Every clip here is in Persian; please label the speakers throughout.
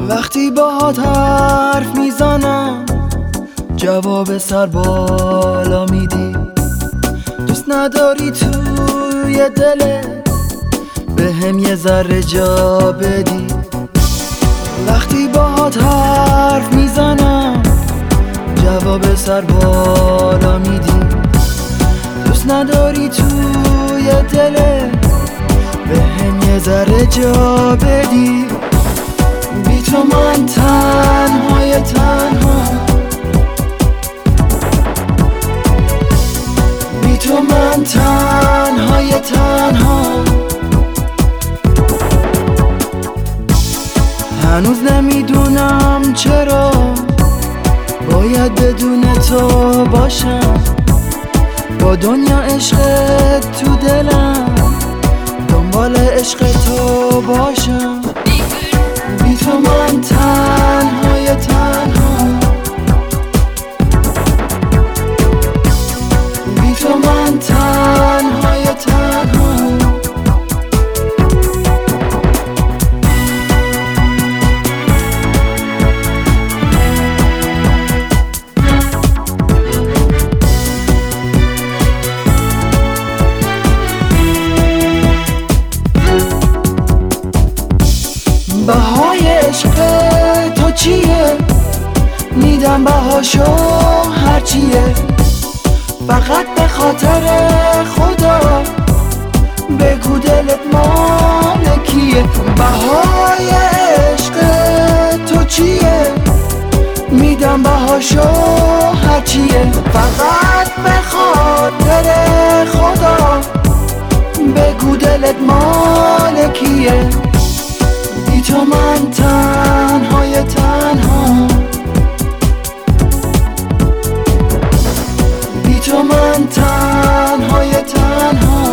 Speaker 1: وقتی باهات حرف میزنم جواب سر بالا میدی، دوست نداری توی دلت به هم یه ذره جا بدی. وقتی باهات حرف میزنم جواب سر بالا میدی، دوست نداری توی دلت به هم یه ذره جا بدی. بی تو من تنهای تنها، بی تو من تنهای تنها. هنوز نمیدونم چرا باید بدون تو باشم، با دنیا عشقت تو دلم دنبال عشق تو باشم. بی تو من تنهای تنها، بی تو من تنهای تنها. بهای عشق تو چیه؟ میدم بهاشو هرچیه، فقط به خاطر خدا بگو دلت مال کیه. بهای عشق تو چیه؟ میدم بهاشو هرچیه، فقط به خاطر خدا بگو دلت مال کیه. بی تو من تنهای تنها، بی تو من تنهای تنها.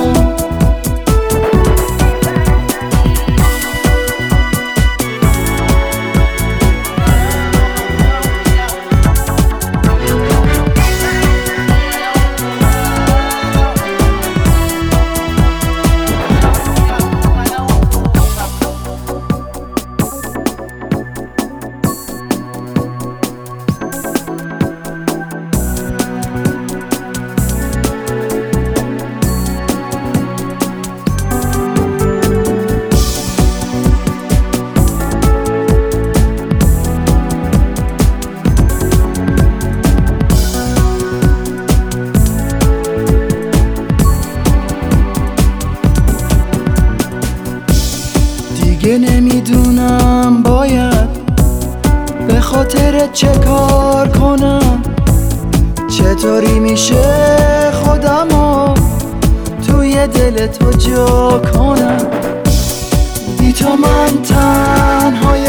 Speaker 1: دیگه نمیدونم باید به خاطر چه کار کنم، چطوری میشه خودمو توی دل تو جا کنم. بی تو من تنهای